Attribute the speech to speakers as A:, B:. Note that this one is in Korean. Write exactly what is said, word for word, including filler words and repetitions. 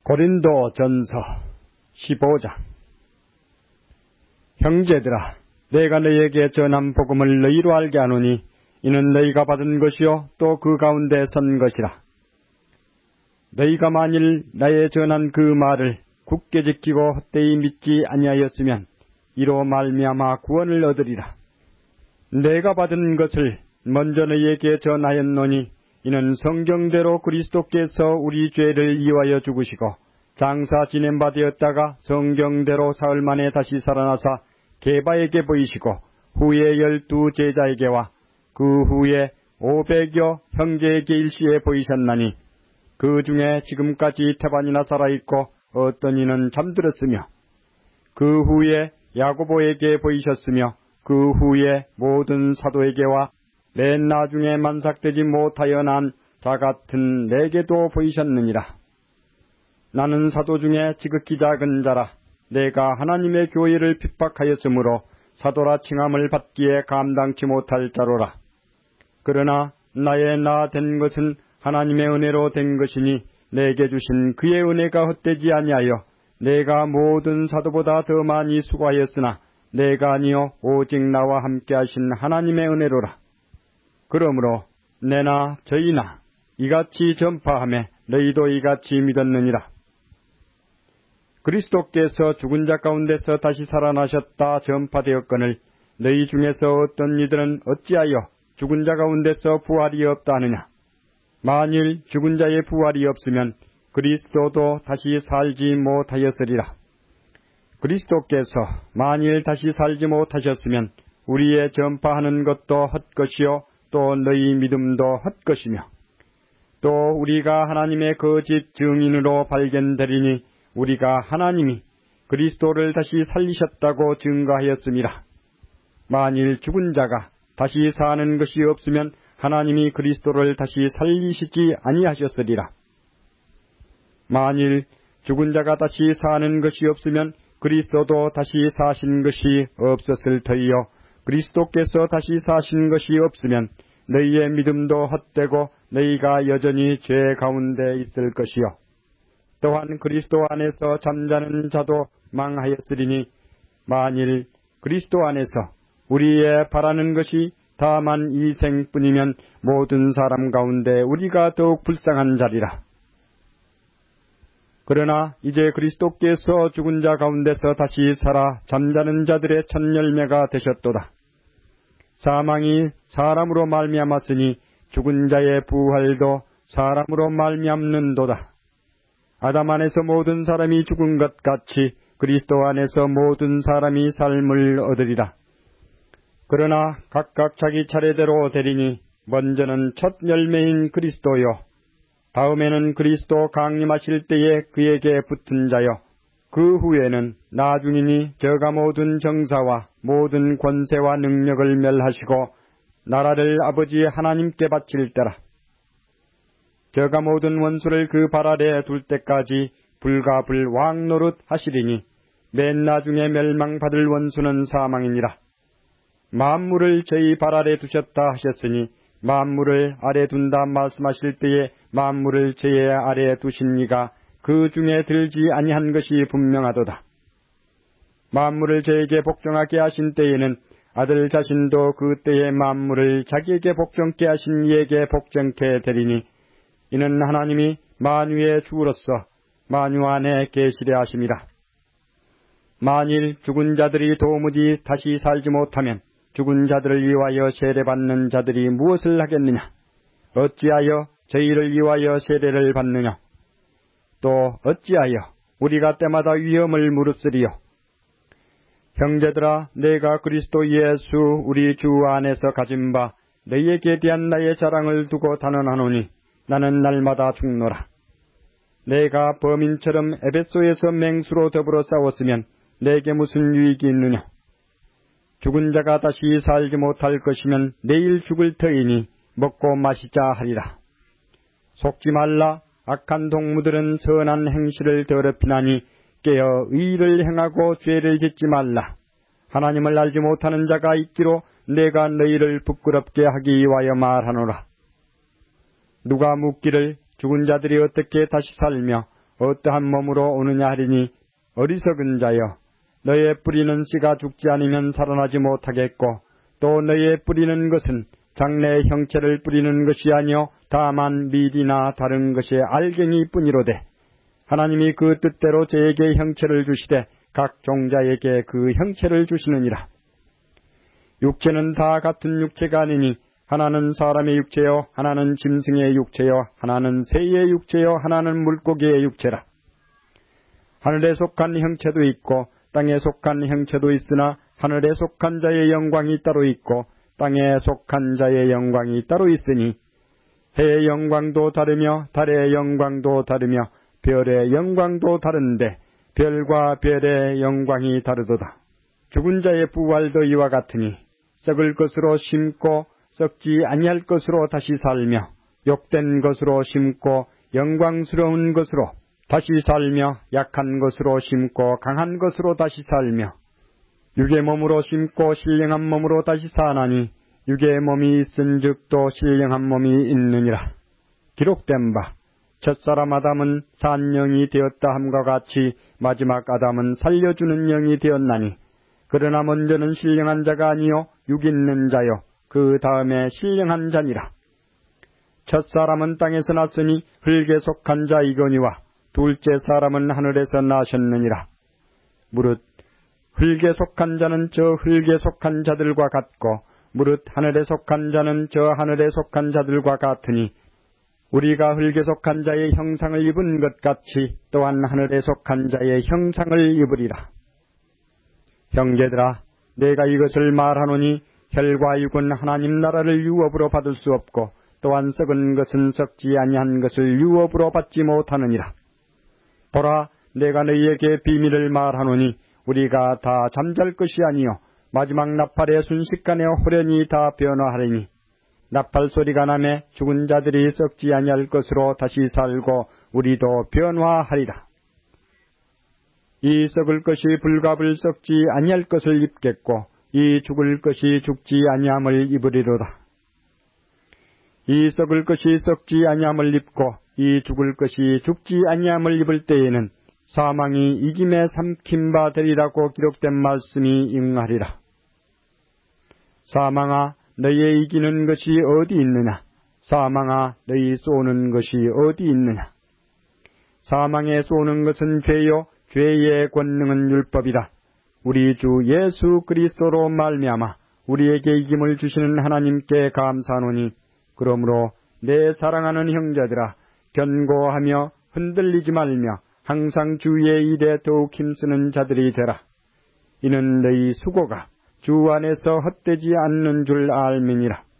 A: 고린도 전서 십오 장. 형제들아, 내가 너희에게 전한 복음을 너희로 알게 하노니 이는 너희가 받은 것이요 또 그 가운데 선 것이라. 너희가 만일 나의 전한 그 말을 굳게 지키고 헛되이 믿지 아니하였으면 이로 말미암아 구원을 얻으리라. 내가 받은 것을 먼저 너희에게 전하였노니 이는 성경대로 그리스도께서 우리 죄를 이와여 죽으시고 장사 지낸 바 되었다가 성경대로 사흘 만에 다시 살아나사 게바에게 보이시고 후에 열두 제자에게와 그 후에 오백여 형제에게 일시에 보이셨나니 그 중에 지금까지 태반이나 살아있고 어떤 이는 잠들었으며 그 후에 야고보에게 보이셨으며 그 후에 모든 사도에게와 맨 나중에 만삭되지 못하여 난 자 같은 내게도 보이셨느니라. 나는 사도 중에 지극히 작은 자라. 내가 하나님의 교회를 핍박하였으므로 사도라 칭함을 받기에 감당치 못할 자로라. 그러나 나의 나 된 것은 하나님의 은혜로 된 것이니 내게 주신 그의 은혜가 헛되지 아니하여 내가 모든 사도보다 더 많이 수고하였으나 내가 아니요 오직 나와 함께 하신 하나님의 은혜로라. 그러므로 내나 저희나 이같이 전파하며 너희도 이같이 믿었느니라. 그리스도께서 죽은 자 가운데서 다시 살아나셨다 전파되었거늘 너희 중에서 어떤 이들은 어찌하여 죽은 자 가운데서 부활이 없다 하느냐. 만일 죽은 자의 부활이 없으면 그리스도도 다시 살지 못하였으리라. 그리스도께서 만일 다시 살지 못하셨으면 우리의 전파하는 것도 헛것이요 또 너희 믿음도 헛것이며 또 우리가 하나님의 거짓 증인으로 발견되리니 우리가 하나님이 그리스도를 다시 살리셨다고 증거하였음이라. 만일 죽은 자가 다시 사는 것이 없으면 하나님이 그리스도를 다시 살리시지 아니하셨으리라. 만일 죽은 자가 다시 사는 것이 없으면 그리스도도 다시 사신 것이 없었을 터이요 그리스도께서 다시 사신 것이 없으면 너희의 믿음도 헛되고 너희가 여전히 죄 가운데 있을 것이요 또한 그리스도 안에서 잠자는 자도 망하였으리니 만일 그리스도 안에서 우리의 바라는 것이 다만 이 생뿐이면 모든 사람 가운데 우리가 더욱 불쌍한 자리라. 그러나 이제 그리스도께서 죽은 자 가운데서 다시 살아 잠자는 자들의 첫 열매가 되셨도다. 사망이 사람으로 말미암았으니 죽은 자의 부활도 사람으로 말미암는도다. 아담 안에서 모든 사람이 죽은 것 같이 그리스도 안에서 모든 사람이 삶을 얻으리라. 그러나 각각 자기 차례대로 되리니 먼저는 첫 열매인 그리스도요 다음에는 그리스도 강림하실 때에 그에게 붙은 자요 그 후에는 나중이니 저가 모든 정사와 모든 권세와 능력을 멸하시고 나라를 아버지 하나님께 바칠 때라. 저가 모든 원수를 그 발 아래 둘 때까지 불과 불 왕노릇 하시리니 맨 나중에 멸망받을 원수는 사망이니라. 만물을 저희 발 아래 두셨다 하셨으니 만물을 아래 둔다 말씀하실 때에 만물을 저의 아래 두신 이가 그 중에 들지 아니한 것이 분명하도다. 만물을 저에게 복종하게 하신 때에는 아들 자신도 그 때에 만물을 자기에게 복종케 하신 이에게 복종케 되리니 이는 하나님이 만유의 주로서 만유 안에 계시려 하심이라. 만일 죽은 자들이 도무지 다시 살지 못하면 죽은 자들을 위하여 세례받는 자들이 무엇을 하겠느냐? 어찌하여 저희를 위하여 세례를 받느냐? 또 어찌하여 우리가 때마다 위험을 무릅쓰리요? 형제들아, 내가 그리스도 예수 우리 주 안에서 가진 바 너희에게 대한 나의 자랑을 두고 단언하노니 나는 날마다 죽노라. 내가 범인처럼 에베소에서 맹수로 더불어 싸웠으면 내게 무슨 유익이 있느냐? 죽은 자가 다시 살지 못할 것이면 내일 죽을 터이니 먹고 마시자 하리라. 속지 말라. 악한 동무들은 선한 행실을 더럽히나니 깨어 의를 행하고 죄를 짓지 말라. 하나님을 알지 못하는 자가 있기로 내가 너희를 부끄럽게 하기 위하여 말하노라. 누가 묻기를 죽은 자들이 어떻게 다시 살며 어떠한 몸으로 오느냐 하리니 어리석은 자여 너의 뿌리는 씨가 죽지 않으면 살아나지 못하겠고 또 너의 뿌리는 것은 장래의 형체를 뿌리는 것이 아니요 다만 밀이나 다른 것의 알갱이뿐이로되 하나님이 그 뜻대로 저에게 형체를 주시되 각 종자에게 그 형체를 주시느니라. 육체는 다 같은 육체가 아니니 하나는 사람의 육체요 하나는 짐승의 육체요 하나는 새의 육체요 하나는 물고기의 육체라. 하늘에 속한 형체도 있고 땅에 속한 형체도 있으나 하늘에 속한 자의 영광이 따로 있고 땅에 속한 자의 영광이 따로 있으니 해의 영광도 다르며 달의 영광도 다르며 별의 영광도 다른데 별과 별의 영광이 다르도다. 죽은 자의 부활도 이와 같으니 썩을 것으로 심고 썩지 아니할 것으로 다시 살며 욕된 것으로 심고 영광스러운 것으로 다시 살며 약한 것으로 심고 강한 것으로 다시 살며 육의 몸으로 심고 신령한 몸으로 다시 사나니 육의 몸이 있은즉 또 신령한 몸이 있느니라. 기록된 바 첫사람 아담은 산 영이 되었다 함과 같이 마지막 아담은 살려주는 영이 되었나니 그러나 먼저는 신령한 자가 아니요 육 있는 자요 그 다음에 신령한 자니라. 첫사람은 땅에서 났으니 흙에 속한 자이거니와 둘째 사람은 하늘에서 나셨느니라. 무릇 흙에 속한 자는 저 흙에 속한 자들과 같고 무릇 하늘에 속한 자는 저 하늘에 속한 자들과 같으니 우리가 흙에 속한 자의 형상을 입은 것 같이 또한 하늘에 속한 자의 형상을 입으리라. 형제들아, 내가 이것을 말하노니 혈과 육은 하나님 나라를 유업으로 받을 수 없고 또한 썩은 것은 썩지 아니한 것을 유업으로 받지 못하느니라. 보라, 내가 너희에게 비밀을 말하노니 우리가 다 잠잘 것이 아니요 마지막 나팔의 순식간에 호련히 다 변화하리니 나팔 소리가 나매 죽은 자들이 썩지 아니할 것으로 다시 살고 우리도 변화하리라. 이 썩을 것이 불갑을 썩지 아니할 것을 입겠고 이 죽을 것이 죽지 아니함을 입으리로다. 이 썩을 것이 썩지 아니함을 입고 이 죽을 것이 죽지 아니함을 입을 때에는 사망이 이김에 삼킨 바 되리라고 기록된 말씀이 응하리라. 사망아, 너희의 이기는 것이 어디 있느냐? 사망아, 너희 쏘는 것이 어디 있느냐? 사망에 쏘는 것은 죄요, 죄의 권능은 율법이다. 우리 주 예수 그리스도로 말미암아 우리에게 이김을 주시는 하나님께 감사하노니 그러므로 내 사랑하는 형제들아, 견고하며 흔들리지 말며 항상 주의 일에 더욱 힘쓰는 자들이 되라. 이는 너희 수고가 주 안에서 헛되지 않는 줄 알미니라.